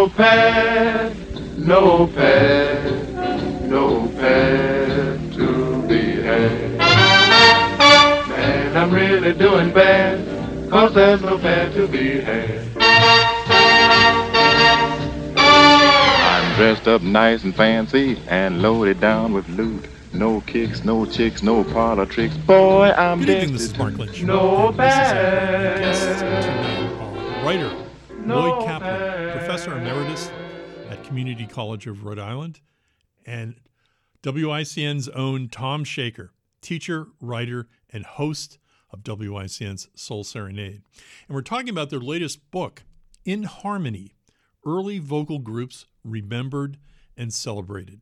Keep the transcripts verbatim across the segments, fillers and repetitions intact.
no pad, no pad, no pad to be had. Man, I'm really doing bad, 'cause there's no pad to be had. I'm dressed up nice and fancy and loaded down with loot. No kicks, no chicks, no parlor tricks. Boy, I'm Good evening, this is Mark Lynch. No and this is our bad. guest tonight, uh, writer No Lloyd Kaplan, bad. professor emeritus at Community College of Rhode Island, and W I C N's own Tom Shaker, teacher, writer, and host of W I C N's Soul Serenade. And we're talking about their latest book, In Harmony, Early Vocal Groups Remembered and Celebrated.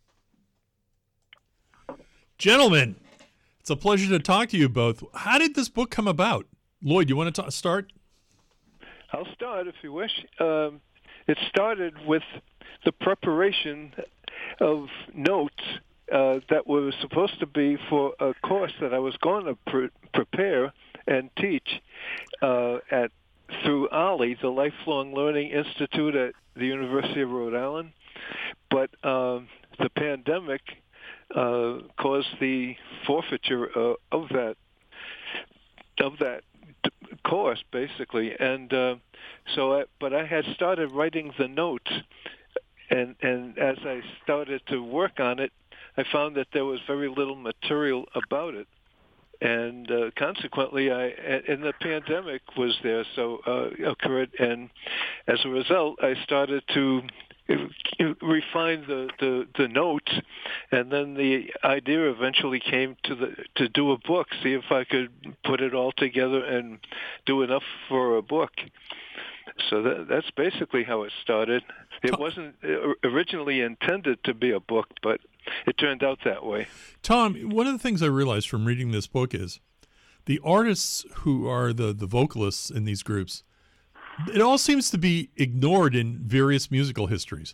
Gentlemen, it's a pleasure to talk to you both. How did this book come about? Lloyd, you want to ta- start? I'll start if you wish. Um, it started with the preparation of notes uh, that were supposed to be for a course that I was going to pre- prepare and teach uh, at through O L I, the Lifelong Learning Institute at the University of Rhode Island. But um, the pandemic uh, caused the forfeiture uh, of that of that course, basically. And uh, so, I, but I had started writing the notes, and and as I started to work on it, I found that there was very little material about it. And uh, consequently, I and the pandemic was there, so uh, occurred, and as a result, I started to refine the, the, the notes, and then the idea eventually came to the to do a book, see if I could put it all together and do enough for a book. So that, that's basically how it started. It wasn't originally intended to be a book, but it turned out that way. Tom, one of the things I realized from reading this book is the artists who are the, the vocalists in these groups, it all seems to be ignored in various musical histories.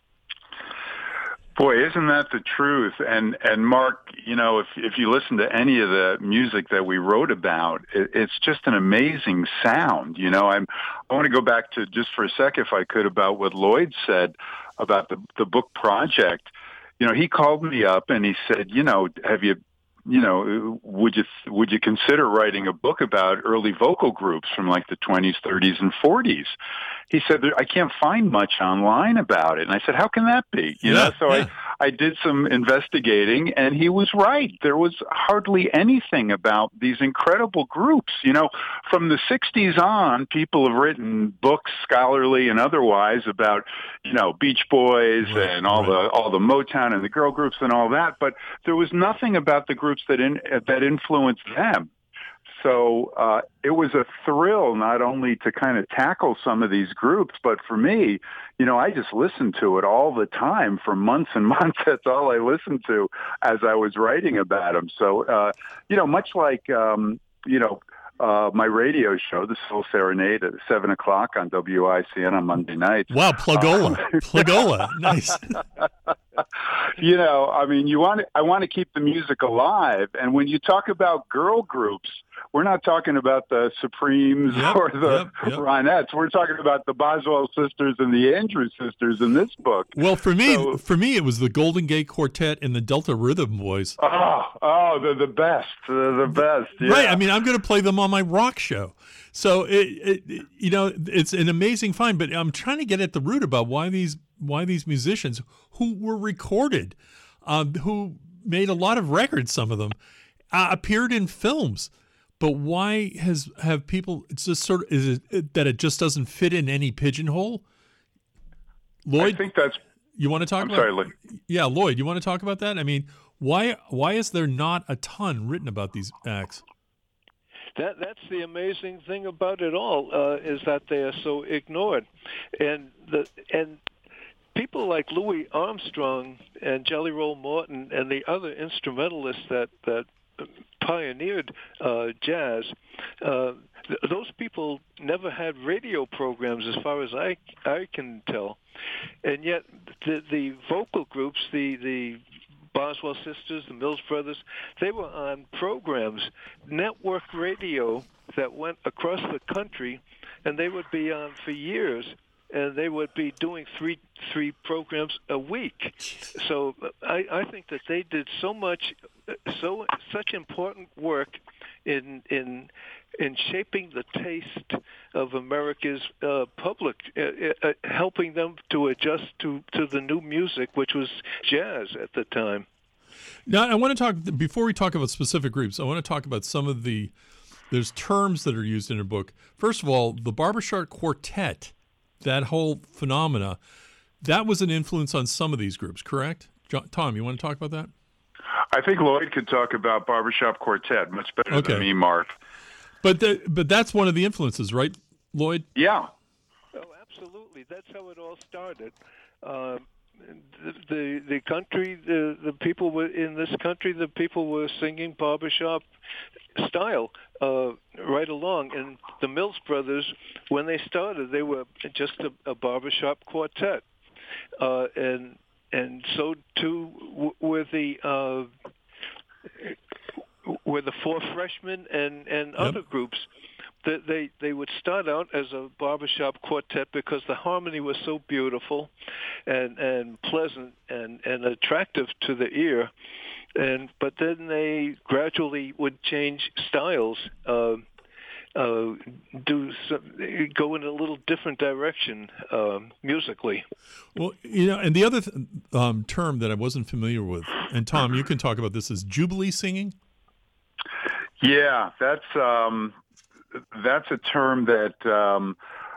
Boy, isn't that the truth? And and Mark, you know, if if you listen to any of the music that we wrote about, it, it's just an amazing sound. You know, I'm I want to go back to just for a sec, if I could, about what Lloyd said about the the book project. You know, he called me up and he said, you know, have you, you know, would you would you consider writing a book about early vocal groups from like the twenties, thirties, and forties? He said, I can't find much online about it. And I said, how can that be? You Yeah, know, so yeah. I, I did some investigating, and he was right. There was hardly anything about these incredible groups. You know, from the sixties on, people have written books, scholarly and otherwise, about, you know, Beach Boys Right, and all right. the all the Motown and the girl groups and all that. But there was nothing about the groups that in, that influenced them. So uh, it was a thrill not only to kind of tackle some of these groups, but for me, you know, I just listened to it all the time for months and months. That's all I listened to as I was writing about them. So, uh, you know, much like, um, you know, uh, my radio show, The Soul Serenade, at seven o'clock on W I C N on Monday nights. Wow, Plugola. Uh, Plugola. Nice. You know, I mean, you want to, I want to keep the music alive. And when you talk about girl groups, we're not talking about the Supremes Yep, or the yep, yep. Ronettes. We're talking about the Boswell sisters and the Andrews sisters in this book. Well, for me, So- for me, it was the Golden Gate Quartet and the Delta Rhythm Boys. Oh, oh, they're the best. They're the best. Yeah. Right. I mean, I'm going to play them on my rock show. So, it, it, it, you know, it's an amazing find. But I'm trying to get at the root about why these why these musicians who were recorded, um, who made a lot of records, some of them, uh, appeared in films. But why has have people? It's just sort of is it that it just doesn't fit in any pigeonhole. Lloyd, I think that's. you want to talk I'm about? sorry, Lee. Yeah, Lloyd, you want to talk about that? I mean, why why is there not a ton written about these acts? That that's the amazing thing about it all uh, is that they are so ignored, and the and people like Louis Armstrong and Jelly Roll Morton and the other instrumentalists that that pioneered uh, jazz. Uh, th- those people never had radio programs, as far as I I can tell, and yet the the vocal groups, the the Boswell sisters, the Mills brothers, they were on programs, network radio that went across the country, and they would be on for years and they would be doing three three programs a week. So I, I think that they did so much, so such important work in in in shaping the taste of America's uh, public, uh, uh, helping them to adjust to, to the new music, which was jazz at the time. Now, I want to talk, before we talk about specific groups, I want to talk about some of the, there's terms that are used in your book. First of all, the Barbershop Quartet, that whole phenomena, that was an influence on some of these groups, correct? John, Tom, you want to talk about that? I think Lloyd could talk about Barbershop Quartet much better Okay. than me, Mark. But the, but that's one of the influences, right, Lloyd? Yeah. Oh, absolutely. That's how it all started. Um, the, the the country, the the people were in this country. The people were singing barbershop style uh, right along. And the Mills Brothers, when they started, they were just a, a barbershop quartet, uh, and and so too w- were the. Uh, were the Four Freshmen and, and Yep. other groups. That they, they would start out as a barbershop quartet because the harmony was so beautiful and, and pleasant and, and attractive to the ear. And but then they gradually would change styles, uh, uh, do some, go in a little different direction uh, musically. Well, you know, and the other th- um, term that I wasn't familiar with, and Tom, you can talk about this, is Jubilee singing. Yeah, that's um, that's a term that um,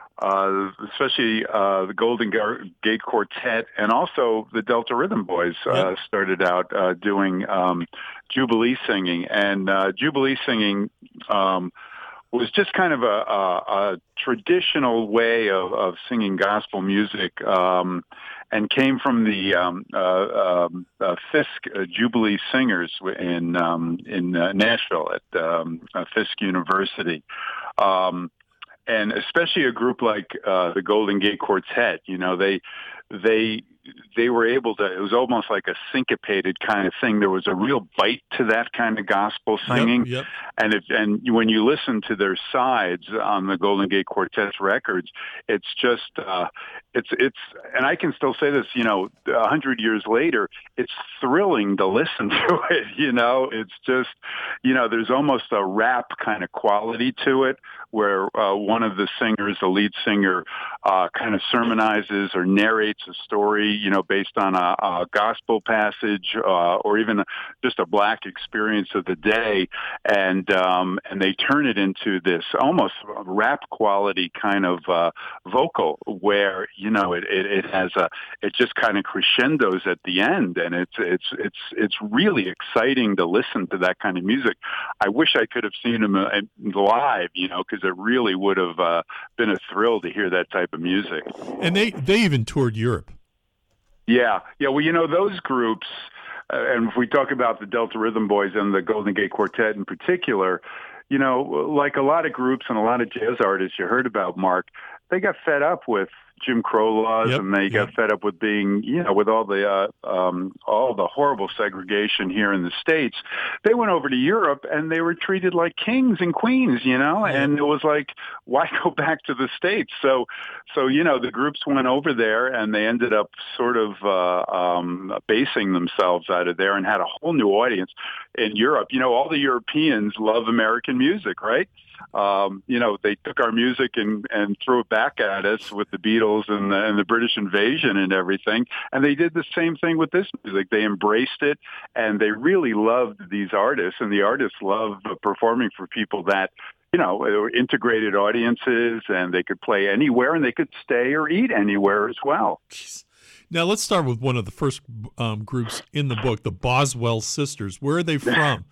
uh, especially uh, the Golden Gate Quartet and also the Delta Rhythm Boys uh, Yep. started out uh, doing um, Jubilee singing. And uh, Jubilee singing um, was just kind of a, a, a traditional way of, of singing gospel music, um, and came from the um, uh, um, uh, Fisk uh, Jubilee Singers in um, in uh, Nashville at um, uh, Fisk University. Um, and especially a group like uh, the Golden Gate Quartet, you know, they they they were able to, it was almost like a syncopated kind of thing. There was a real bite to that kind of gospel singing. Yep, yep. And if, and when you listen to their sides on the Golden Gate Quartet's records, it's just, uh, it's, it's, and I can still say this, you know, a hundred years later, it's thrilling to listen to it. You know, it's just, you know, there's almost a rap kind of quality to it where uh, one of the singers, the lead singer, uh, kind of sermonizes or narrates a story, you know, based on a, a gospel passage uh, or even just a black experience of the day, and um, and they turn it into this almost rap quality kind of uh, vocal where, you know, it, it, it has a, it just kind of crescendos at the end, and it's it's it's it's really exciting to listen to that kind of music. I wish I could have seen them live, you know, because it really would have uh, been a thrill to hear that type of music. And they, they even toured Europe. Yeah, yeah. Well, you know, those groups, uh, and if we talk about the Delta Rhythm Boys and the Golden Gate Quartet in particular, you know, like a lot of groups and a lot of jazz artists you heard about, Mark, they got fed up with Jim Crow laws, Yep, and they got yep. fed up with being, you know, with all the uh, um, all the horrible segregation here in the States. They went over to Europe and they were treated like kings and queens, you know, Yeah. and it was like, why go back to the States? So, so you know, the groups went over there and they ended up sort of uh, um, basing themselves out of there and had a whole new audience in Europe. You know, all the Europeans love American music, right? Um, you know, they took our music and, and threw it back at us with the Beatles and the, and the British invasion and everything. And they did the same thing with this music. They embraced it, and they really loved these artists, and the artists loved performing for people that, you know, they were integrated audiences, and they could play anywhere, and they could stay or eat anywhere as well. Jeez. Now, let's start with one of the first um, groups in the book, the Boswell Sisters. Where are they from?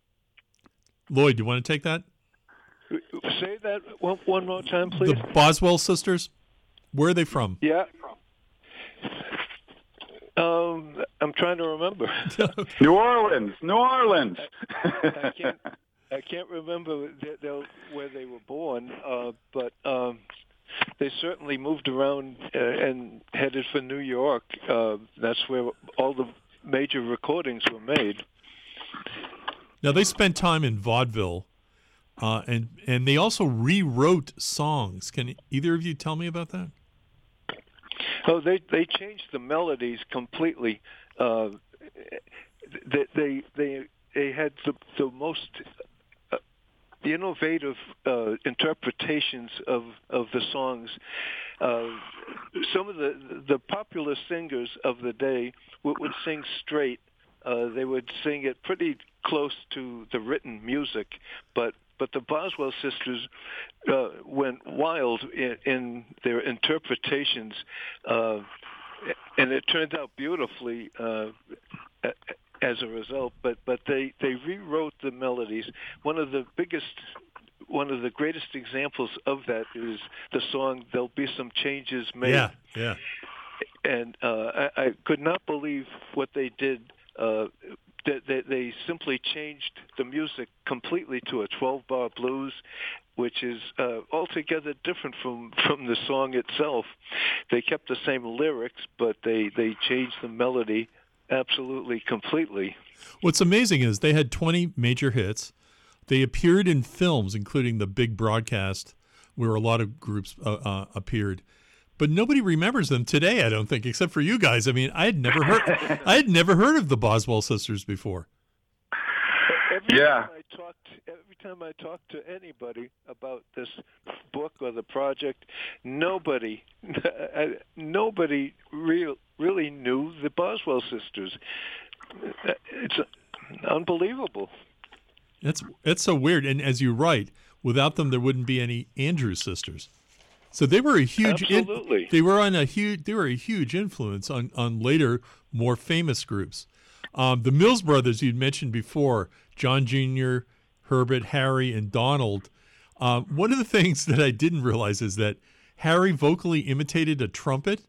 Lloyd, do you want to take that? Say that one, one more time, please. The Boswell Sisters, where are they from? Yeah. Um, I'm trying to remember. New Orleans, New Orleans. I can't. I can't remember the, the, where they were born, uh, but um, they certainly moved around uh, and headed for New York. Uh, that's where all the major recordings were made. Now, they spent time in vaudeville, uh, and and they also rewrote songs. Can either of you tell me about that? Oh, they they changed the melodies completely. Uh, they they they they had the the most uh, innovative uh, interpretations of of the songs. Uh, some of the the popular singers of the day would, would sing straight. Uh, they would sing it pretty close to the written music, but but the Boswell sisters uh, went wild in, in their interpretations, uh, and it turned out beautifully uh, as a result. But but they, they rewrote the melodies. One of the biggest, one of the greatest examples of that is the song "There'll Be Some Changes Made." Yeah, yeah. And uh, I, I could not believe what they did. Uh, They, they, they simply changed the music completely to a twelve-bar blues, which is uh, altogether different from, from the song itself. They kept the same lyrics, but they, they changed the melody absolutely completely. What's amazing is they had twenty major hits. They appeared in films, including the big broadcast, where a lot of groups uh, uh, appeared. But nobody remembers them today, I don't think, except for you guys. I mean, I had never heard I had never heard of the Boswell sisters before. Every yeah. Time I talked, every time I talked to anybody about this book or the project, nobody, nobody real, really knew the Boswell sisters. It's unbelievable. That's that's so weird. And as you write, without them, there wouldn't be any Andrews sisters. So they were a huge. Absolutely. In, they were on a huge. They were a huge influence on, on later, more famous groups. Um, the Mills Brothers you'd mentioned before, John Junior, Herbert, Harry, and Donald. Um, one of the things that I didn't realize is that Harry vocally imitated a trumpet.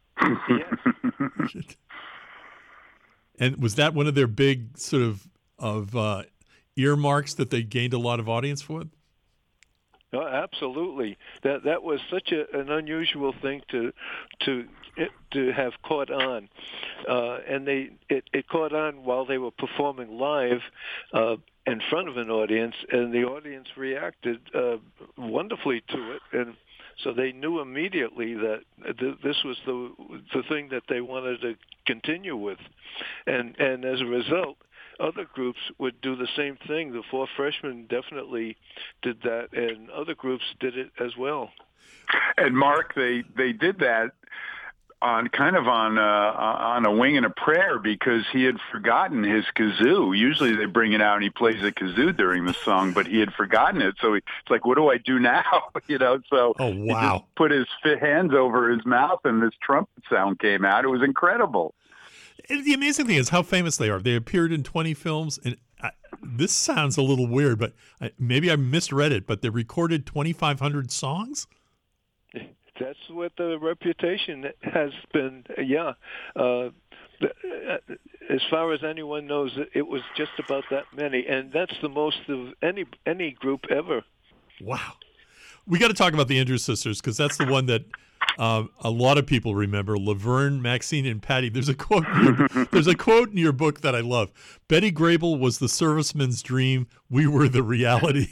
And was that one of their big sort of of uh, earmarks that they gained a lot of audience for? No, absolutely. That that was such a, an unusual thing to to to have caught on, uh, and they it, it caught on while they were performing live uh, in front of an audience, and the audience reacted uh, wonderfully to it, and so they knew immediately that th- this was the the thing that they wanted to continue with, and and as a result, other groups would do the same thing. The Four Freshmen definitely did that, and other groups did it as well. And Mark, they they did that on kind of on uh, on a wing and a prayer because he had forgotten his kazoo. Usually they bring it out and he plays a kazoo during the song, but he had forgotten it. So it's like, what do I do now? you know, so oh, wow. he just put his hands over his mouth and this trumpet sound came out. It was incredible. And the amazing thing is how famous they are. They appeared in twenty films, and I, this sounds a little weird, but I, maybe I misread it, but they recorded twenty-five hundred songs? That's what the reputation has been, yeah. Uh, as far as anyone knows, it was just about that many, and that's the most of any any group ever. Wow. We got to talk about the Andrews sisters because that's the one that uh, a lot of people remember. Laverne, Maxine, and Patty. There's a quote. In your, there's a quote in your book that I love. Betty Grable was the serviceman's dream. We were the reality.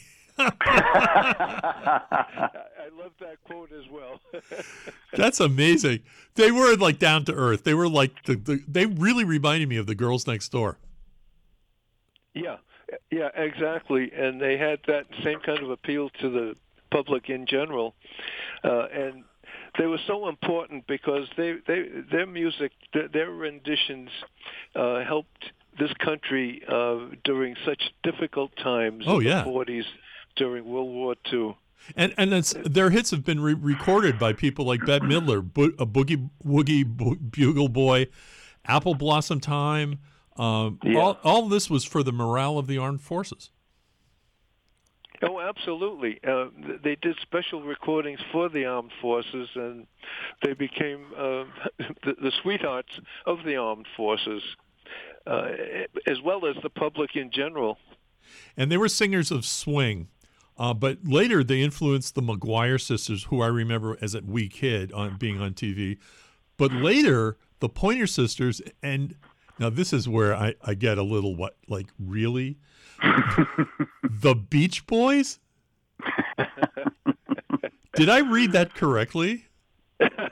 I love that quote as well. That's amazing. They were like down to earth. They were like the, the they really reminded me of the Girls Next Door. Yeah, yeah, exactly. And they had that same kind of appeal to the public in general, uh, and they were so important because they, they their music, their, their renditions, uh, helped this country uh, during such difficult times oh, in yeah. the forties during World War Two. And and it's, their hits have been re- recorded by people like Bette Midler, Bo- a Boogie Woogie Bo- Bugle Boy, Apple Blossom Time. Um, yeah. all, all this was for the morale of the armed forces. Oh, absolutely. Uh, they did special recordings for the armed forces, and they became uh, the, the sweethearts of the armed forces, uh, as well as the public in general. And they were singers of swing. Uh, but later they influenced the McGuire sisters, who I remember as a wee kid on being on T V. But later, the Pointer Sisters, and now this is where I, I get a little, what, like, really? The Beach Boys? Did I read that correctly?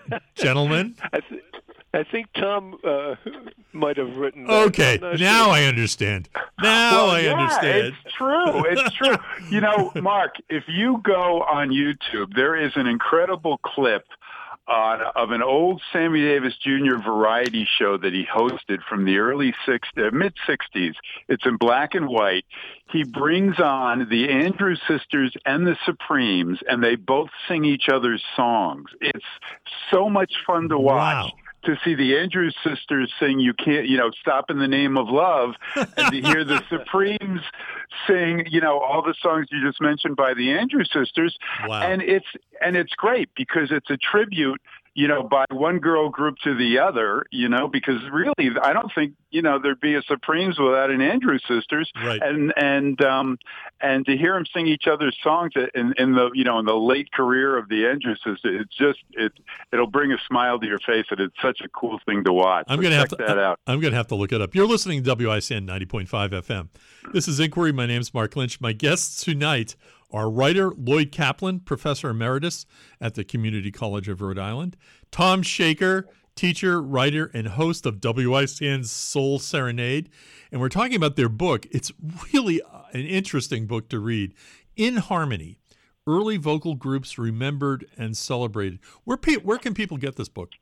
Gentlemen? I, th- I think Tom uh, might have written that. Okay, now sure. I understand. Now well, I yeah, understand. It's true. It's true. You know, Mark, if you go on YouTube, there is an incredible clip on, of an old Sammy Davis Junior variety show that he hosted from the early sixties, uh, mid sixties. It's in black and white. He brings on the Andrews Sisters and the Supremes, and they both sing each other's songs. It's so much fun to watch. Wow. To see the Andrews Sisters sing "You Can't," you know, "Stop in the Name of Love," and to hear the Supremes sing, you know, all the songs you just mentioned by the Andrews Sisters, Wow. and it's and it's great because it's a tribute, you know, by one girl group to the other, you know, because really, I don't think, you know, there'd be a Supremes without an Andrews Sisters, Right. and and um, and to hear them sing each other's songs in, in the, you know, in the late career of the Andrews Sisters, it's just it it'll bring a smile to your face, and it's such a cool thing to watch. I'm So gonna have check to. that out. I'm gonna have to look it up. You're listening to W I C N ninety point five F M. This is Inquiry. My name's Mark Lynch. My guests tonight are writer Lloyd Kaplan, professor emeritus at the Community College of Rhode Island; Tom Shaker, teacher, writer, and host of W I C N's Soul Serenade. And we're talking about their book. It's really an interesting book to read. In Harmony: Early Vocal Groups Remembered and Celebrated. Where pe- where can people get this book?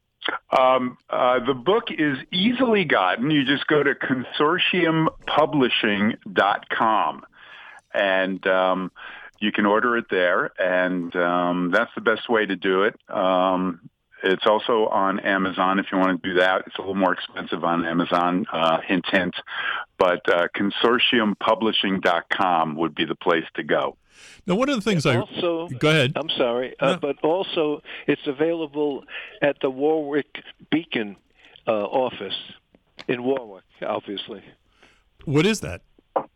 Um, uh, the book is easily gotten. You just go to consortium publishing dot com, and um, you can order it there, and um, that's the best way to do it. Um, it's also on Amazon if you want to do that. It's a little more expensive on Amazon, uh, hint, hint. But uh, consortium publishing dot com would be the place to go. Now, one of the things I also, go ahead. I'm sorry, uh, No. but also it's available at the Warwick Beacon uh, office in Warwick, obviously. What is that?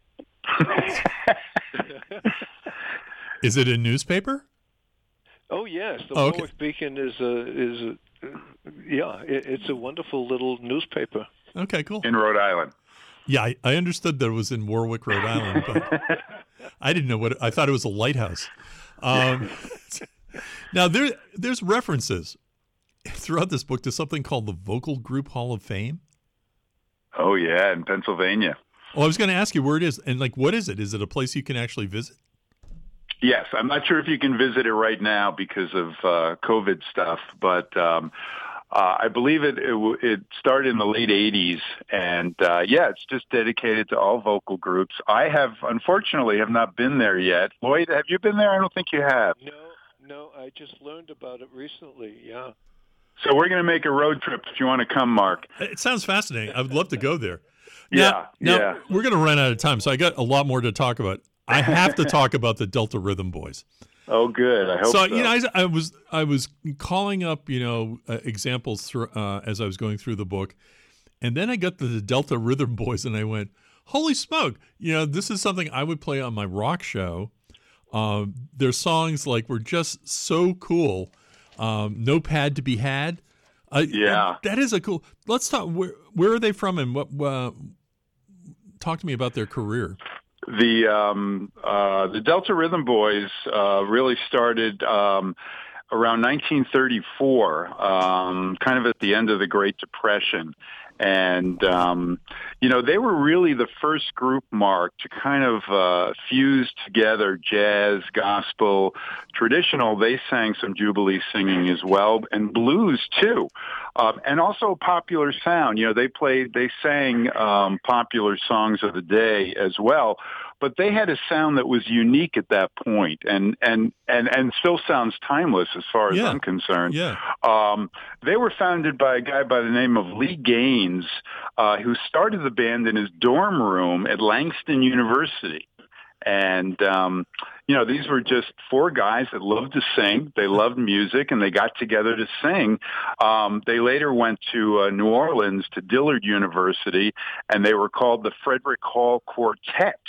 Is it a newspaper? Oh yes, the Oh, okay. Warwick Beacon is a is a, yeah, it, it's a wonderful little newspaper. Okay, cool. In Rhode Island. Yeah, I, I understood that it was in Warwick, Rhode Island, but I didn't know what I thought it was a lighthouse. Um, now there there's references throughout this book to something called the Vocal Group Hall of Fame. Oh yeah, in Pennsylvania. Well, I was going to ask you where it is, and like, what is it? Is it a place you can actually visit? Yes, I'm not sure if you can visit it right now because of uh, COVID stuff, but um, uh, I believe it, it it started in the late eighties, and uh, yeah, it's just dedicated to all vocal groups. I have, unfortunately, have not been there yet. Lloyd, have you been there? I don't think you have. No, no, I just learned about it recently. Yeah. So we're going to make a road trip if you want to come, Mark. It sounds fascinating. I would love to go there. Yeah, Now, now yeah. we're going to run out of time, so I got a lot more to talk about. I have to talk about the Delta Rhythm Boys. Oh, good. I hope so. So, you know, I, I was I was calling up, you know, uh, examples through, uh, as I was going through the book, and then I got to the Delta Rhythm Boys, and I went, "Holy smoke! You know, this is something I would play on my rock show." Um, their songs like were just so cool. Um, No Pad to Be Had. Uh, Yeah. that is a cool. Let's talk. Where where are they from, and what? Uh, talk to me about their career. The um, uh, the Delta Rhythm Boys uh, really started um, around nineteen thirty-four, um, kind of at the end of the Great Depression. And, um, you know, they were really the first group, Mark, to kind of uh, fuse together jazz, gospel, traditional. They sang some Jubilee singing as well, and blues, too. Um, and also popular sound. You know, they played, they sang um, popular songs of the day as well. But they had a sound that was unique at that point, and and and, and still sounds timeless as far as Yeah. I'm concerned. Yeah. Um, they were founded by a guy by the name of Lee Gaines, uh, who started the band in his dorm room at Langston University. And, um, you know, these were just four guys that loved to sing. They loved music, and they got together to sing. Um, they later went to uh, New Orleans to Dillard University, and they were called the Frederick Hall Quartet.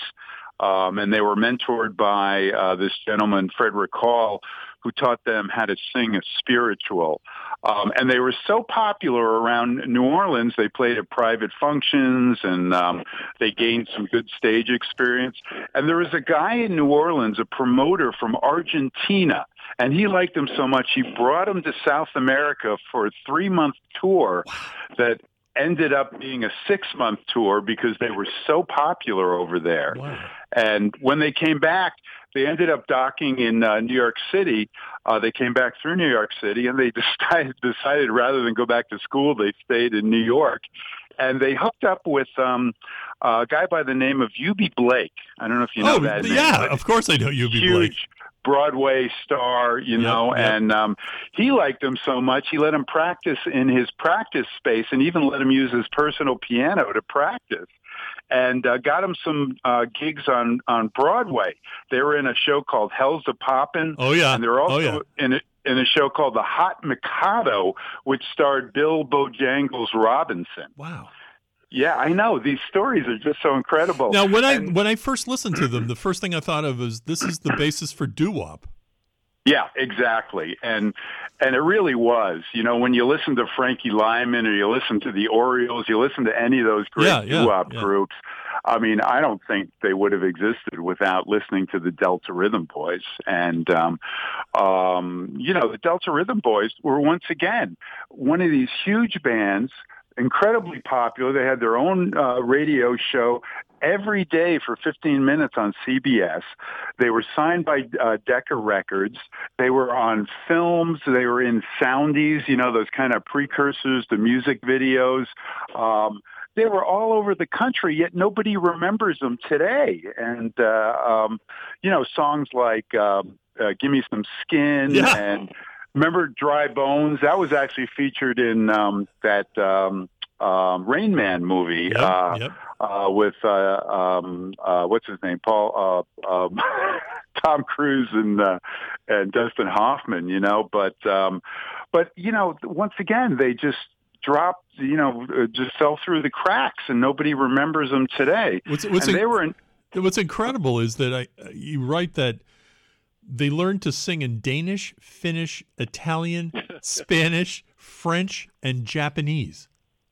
Um, and they were mentored by uh, this gentleman, Frederick Hall, who taught them how to sing a spiritual. Um, and they were so popular around New Orleans, they played at private functions, and um, they gained some good stage experience. And there was a guy in New Orleans, a promoter from Argentina, And he liked them so much, he brought them to South America for a three-month tour that ended up being a six-month tour because they were so popular over there. Wow. And when they came back, they ended up docking in uh, New York City. Uh, they came back through New York City, and they decided, decided rather than go back to school, they stayed in New York. And they hooked up with um, a guy by the name of Eubie Blake. I don't know if you know oh, that name. Yeah, of course I know Eubie Blake. Huge Broadway star, you know, yep, yep. and um, he liked him so much, he let him practice in his practice space and even let him use his personal piano to practice. And uh, got him some uh, gigs on, on Broadway. They were in a show called Hell's a Poppin'. Oh, yeah. And they were also oh, yeah. in, a, in a show called The Hot Mikado, which starred Bill Bojangles Robinson. Wow. Yeah, I know. These stories are just so incredible. Now, when I and, when I first listened to them, the first thing I thought of was this is the basis for doo-wop. Yeah, exactly. And and it really was. You know, when you listen to Frankie Lyman or you listen to the Orioles, you listen to any of those great yeah, yeah, doo-wop yeah. groups, I mean, I don't think they would have existed without listening to the Delta Rhythm Boys. And, um, um, you know, the Delta Rhythm Boys were once again one of these huge bands, incredibly popular. They had their own uh, radio show every day for fifteen minutes on C B S. They were signed by uh, Decca Records. They were on films. They were in soundies, you know, those kind of precursors to music videos. Um, they were all over the country, yet nobody remembers them today. And, uh, um, you know, songs like uh, uh, Give Me Some Skin Yeah. and remember Dry Bones? That was actually featured in um, that um, um, Rain Man movie. Yep, uh, yep. Uh, with uh, um, uh, what's his name, Paul, uh, um, Tom Cruise and uh, and Dustin Hoffman, you know. But um, but you know, once again, they just dropped, you know, just fell through the cracks, and nobody remembers them today. What's, what's and in, they were in, what's incredible is that I you write that they learned to sing in Danish, Finnish, Italian, Spanish, French, and Japanese.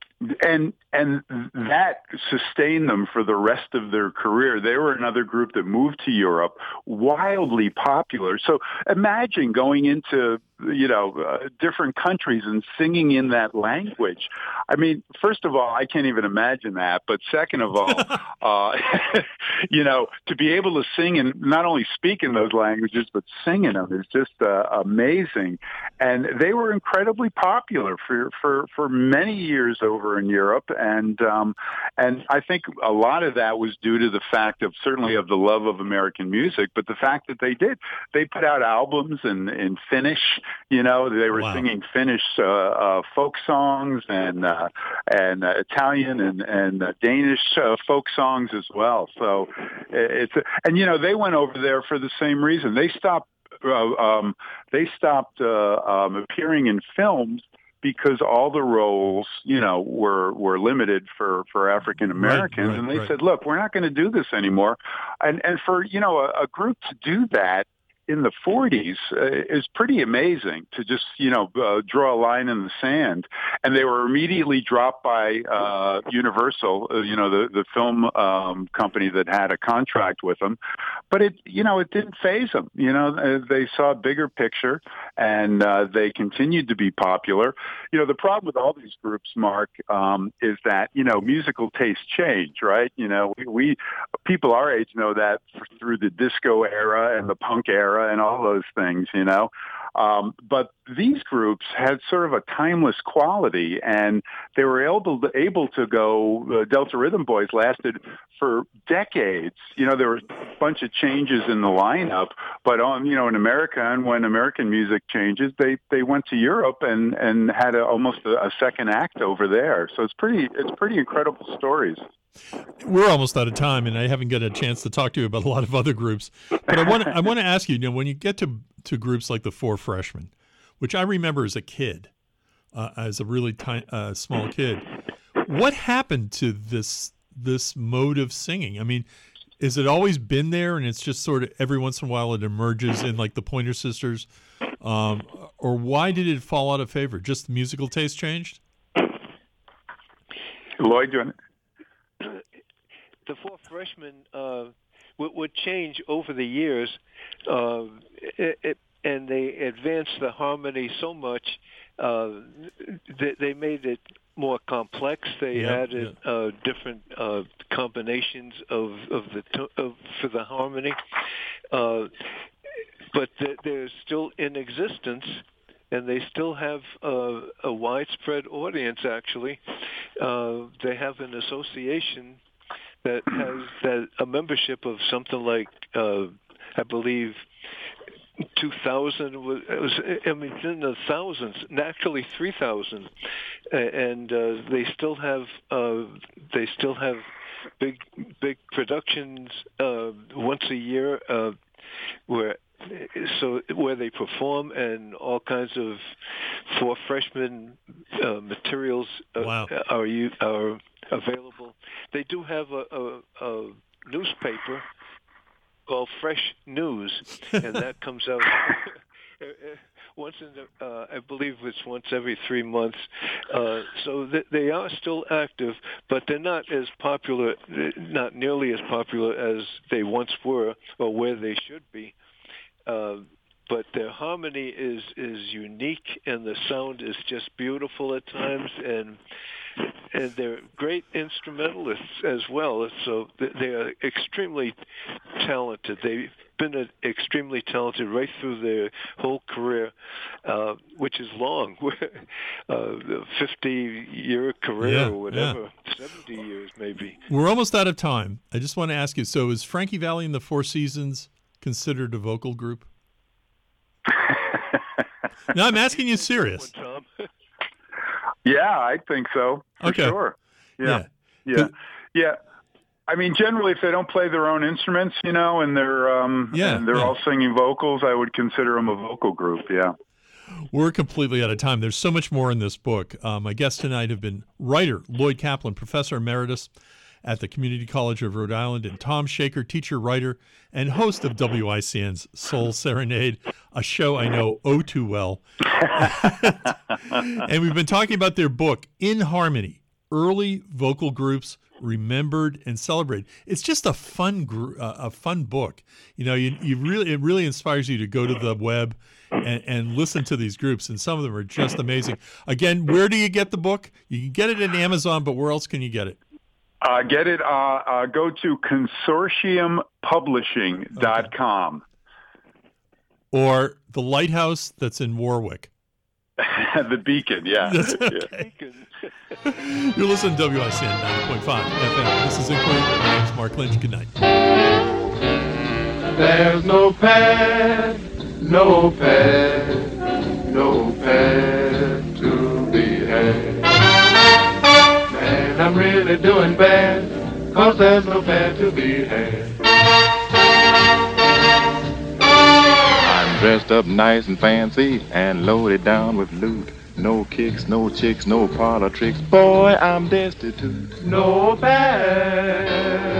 And and that sustained them for the rest of their career. They were another group that moved to Europe, wildly popular. So imagine going into, you know, uh, different countries and singing in that language. I mean, first of all, I can't even imagine that. But second of all, uh, you know, to be able to sing and not only speak in those languages, but sing in them is just uh, amazing. And they were incredibly popular for, for, for many years over in Europe. And um, and I think a lot of that was due to the fact of certainly of the love of American music, but the fact that they did. They put out albums in, in Finnish. You know, they were wow. singing Finnish uh, uh, folk songs and uh, and uh, Italian and and uh, Danish uh, folk songs as well. So it's and you know they went over there for the same reason. They stopped. Uh, um, they stopped uh, um, appearing in films because all the roles, you know, were were limited for, for African Americans, right, right, and they right. said, "Look, we're not going to do this anymore." And and for you know a, a group to do that in the forties uh, is pretty amazing to just, you know, uh, draw a line in the sand. And they were immediately dropped by uh, Universal, uh, you know, the, the film um, company that had a contract with them. But it, you know, it didn't faze them. You know, uh, they saw a bigger picture and uh, they continued to be popular. You know, the problem with all these groups, Mark, um, is that, you know, musical tastes change, right? You know, we, we people our age know that through the disco era and the punk era and all those things, you know. Um, but these groups had sort of a timeless quality, and they were able to, able to go, uh, Delta Rhythm Boys lasted for decades. You know, there were a bunch of changes in the lineup, but on, you know, in America, and when American music changes, they, they went to Europe and, and had a, almost a, a second act over there. So it's pretty, it's pretty incredible stories. We're almost out of time, and I haven't got a chance to talk to you about a lot of other groups. But I want to I want to ask you, you know, when you get to to groups like the Four Freshmen, which I remember as a kid, uh, as a really tiny, uh, small kid, what happened to this this mode of singing? I mean, is it always been there, and it's just sort of every once in a while it emerges in like the Pointer Sisters, um, or why did it fall out of favor? Just the musical taste changed? Lloyd, do you want to- The Four Freshmen uh, would, would change over the years. Uh, it, it, and they advanced the harmony so much. Uh, they, they made it more complex. They Yep, added yep. uh, different uh, combinations of of the to- of, for the harmony, uh, but th- they're still in existence, and they still have uh, a widespread audience. Actually, uh, they have an association that has that a membership of something like uh, I believe. two thousand was, it was I mean it's in the thousands, actually three thousand, and uh, they still have uh, they still have big big productions uh, once a year uh, where so where they perform, and all kinds of for freshmen uh, materials uh, Wow. are you are available. They do have a, a, a newspaper called Fresh News, and that comes out once in the, uh, I believe it's once every three months. Uh, so th- they are still active, but they're not as popular, not nearly as popular as they once were, or where they should be. Uh, but their harmony is is unique, and the sound is just beautiful at times, and and they're great instrumentalists as well. So they are extremely talented. They've been extremely talented right through their whole career, uh, which is long, uh, fifty-year career Yeah, or whatever, seventy years maybe. We're almost out of time. I just want to ask you, so is Frankie Valli and the Four Seasons considered a vocal group? No, I'm asking you serious. Tom. Yeah, I think so. For Okay. sure. Yeah. Yeah. Yeah. Yeah. I mean, generally, if they don't play their own instruments, you know, and they're um, Yeah, and they're yeah. all singing vocals, I would consider them a vocal group. Yeah. We're completely out of time. There's so much more in this book. Um, my guests tonight have been writer Lloyd Kaplan, professor emeritus at the Community College of Rhode Island, and Tom Shaker, teacher, writer, and host of W I C N's Soul Serenade, a show I know oh too well. And we've been talking about their book, In Harmony, Early Vocal Groups Remembered and Celebrated. It's just a fun gr- uh, a fun book. You know, you, you really it really inspires you to go to the web and, and listen to these groups, and some of them are just amazing. Again, where do you get the book? You can get it at Amazon, but where else can you get it? Uh, get it. Uh, uh, go to consortium publishing dot com. Or the Lighthouse that's in Warwick. The Beacon, yeah. That's Yeah. okay. You're listening to W I C N ninety point five F M. This is Inquiry. My name's Mark Lynch. Good night. There's no pad, no pad, no pad to be had. Man, I'm really doing bad, 'cause there's no pad to be had. I'm dressed up nice and fancy and loaded down with loot. No kicks, no chicks, no parlor tricks. Boy, I'm destitute. No pad.